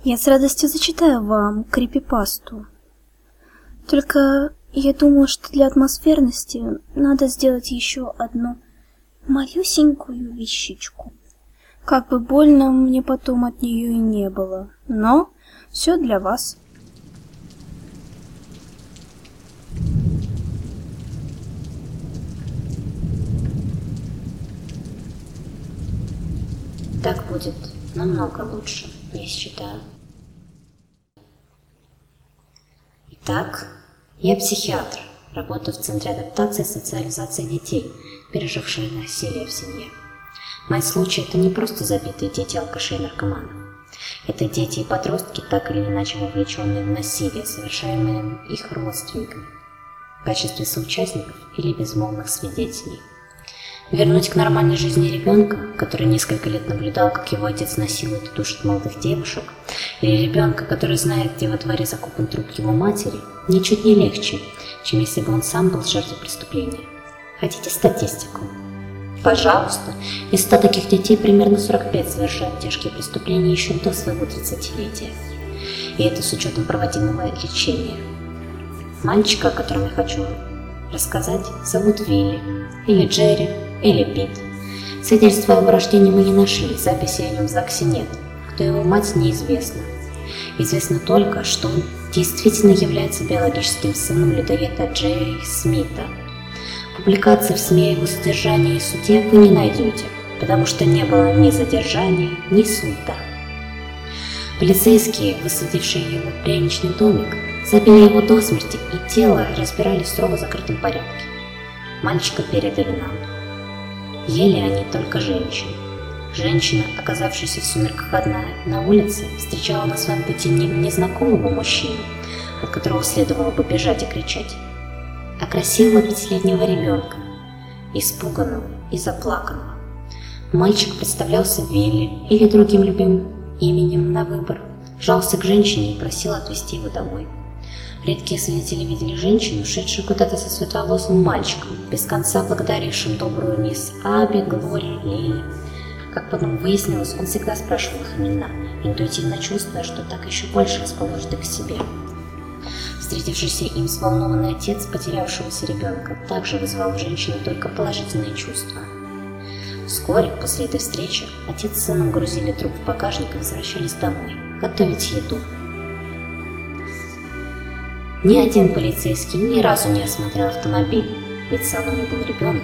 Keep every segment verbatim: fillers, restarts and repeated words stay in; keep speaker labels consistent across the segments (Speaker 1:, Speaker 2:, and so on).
Speaker 1: Я с радостью зачитаю вам крипипасту. Только я думаю, что для атмосферности надо сделать еще одну малюсенькую вещичку. Как бы больно мне потом от нее и не было, но все для вас.
Speaker 2: Так будет намного лучше, я считаю. Итак, я психиатр, работаю в Центре адаптации и социализации детей, переживших насилие в семье. Мои случаи – это не просто забитые дети алкашей и наркоманов. Это дети и подростки, так или иначе вовлеченные в насилие, совершаемое их родственниками, в качестве соучастников или безмолвных свидетелей. Вернуть к нормальной жизни ребенка, который несколько лет наблюдал, как его отец насилует и душит молодых девушек, или ребенка, который знает, где во дворе закопан труп его матери, ничуть не легче, чем если бы он сам был жертвой преступления. Хотите статистику? Пожалуйста, из ста таких детей примерно сорок пять совершают тяжкие преступления еще до своего тридцатилетия. И это с учетом проводимого лечения. Мальчика, о котором я хочу рассказать, зовут Вилли, или Джерри, или Пит. Свидетельства о его рождении мы не нашли, записи о нем в ЗАГСе нет. Кто его мать, неизвестно. Известно только, что он действительно является биологическим сыном людоеда Джерри Смита. Публикации в СМИ о его задержании и суде вы не найдете, потому что не было ни задержания, ни суда. Полицейские, высадившие его в пряничный домик, забили его до смерти и тело разбирали в строго закрытом порядке. Мальчика передали нам. Ели они только женщин. Женщина, оказавшаяся в сумерках одна на улице, встречала на своем пути не незнакомого мужчину, от которого следовало бы бежать и кричать, а красивого пятилетнего ребенка, испуганного и заплаканного. Мальчик представлялся Вилли или другим любимым именем на выбор, жался к женщине и просил отвезти его домой. Редкие свидетели видели женщину, шедшую куда-то со светловолосым мальчиком, без конца благодарившим добрую мисс Аби, Глори, Лили. Как потом выяснилось, он всегда спрашивал их имена, интуитивно чувствуя, что так еще больше расположит их к себе. Встретившийся им взволнованный отец потерявшегося ребенка также вызвал у женщины только положительные чувства. Вскоре после этой встречи отец с сыном грузили труп в багажник и возвращались домой, готовить еду. Ни один полицейский ни разу не осмотрел автомобиль, ведь в салоне был ребенок,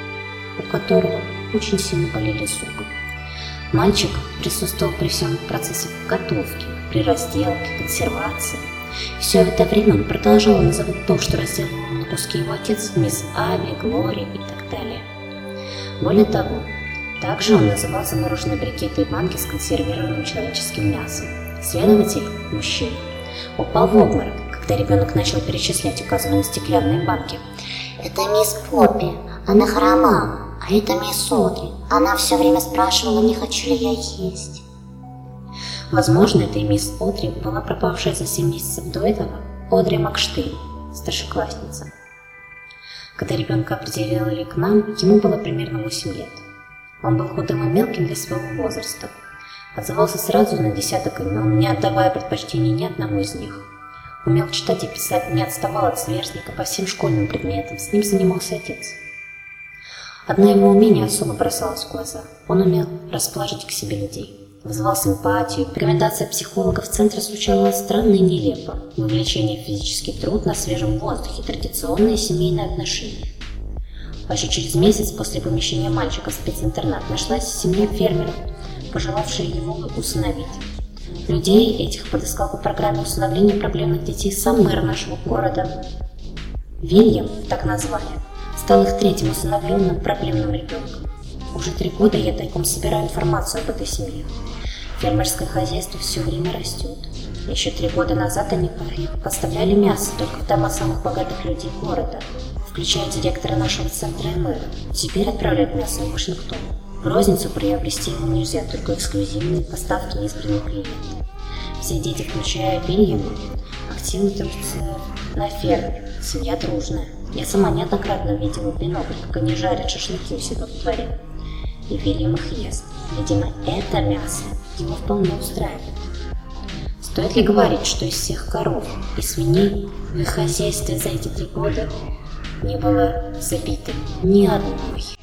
Speaker 2: у которого очень сильно болели зубы. Мальчик присутствовал при всем процессе готовки, при разделке, консервации. Все это время он продолжал называть то, что разделал на куски его отец, мисс Аби, Глори и так далее. Более того, также он называл замороженные брикеты и банки с консервированным человеческим мясом. Следователь, мужчина, упал в обморок, когда ребенок начал перечислять, указывая на стеклянные банки.
Speaker 3: Это мисс Поппи, она хромала, а это мисс Одри, она все время спрашивала, не хочу ли я есть.
Speaker 2: Возможно, это и мисс Одри была пропавшая за семь месяцев до этого Одри Макштейн, старшеклассница. Когда ребенка определили к нам, ему было примерно восемь лет. Он был худым и мелким для своего возраста. Отзывался сразу на десяток имен, не отдавая предпочтения ни одному из них. Умел читать и писать, не отставал от сверстника по всем школьным предметам, с ним занимался отец. Одно его умение особо бросалось в глаза. Он умел расположить к себе людей, вызывал симпатию. Рекомендация психологов центра звучала странно и нелепо. Вовлечение в физический труд на свежем воздухе, традиционные семейные отношения. А еще через месяц после помещения мальчика в специнтернат нашлась семья фермеров, пожелавшая его усыновить. Людей этих подыскал по программе усыновления проблемных детей сам мэр нашего города. Вильям, так назвали, стал их третьим усыновленным проблемным ребенком. Уже три года я тайком собираю информацию об этой семье. Фермерское хозяйство все время растет. Еще три года назад они поставляли мясо только в дома самых богатых людей города, включая директора нашего центра и мэра. Теперь отправляют мясо в Вашингтон. В розницу приобрести его нельзя, только эксклюзивные поставки и избранные клиенты. Все дети, включая Вильяма, активно трудятся на ферме. Семья дружная. Я сама неоднократно видела в бинокль, как они жарят шашлыки у себя в дворе. И Вильям их ест. Видимо, это мясо его вполне устраивает. Стоит ли говорить, что из всех коров и свиней в их хозяйстве за эти три года не было забито ни одной?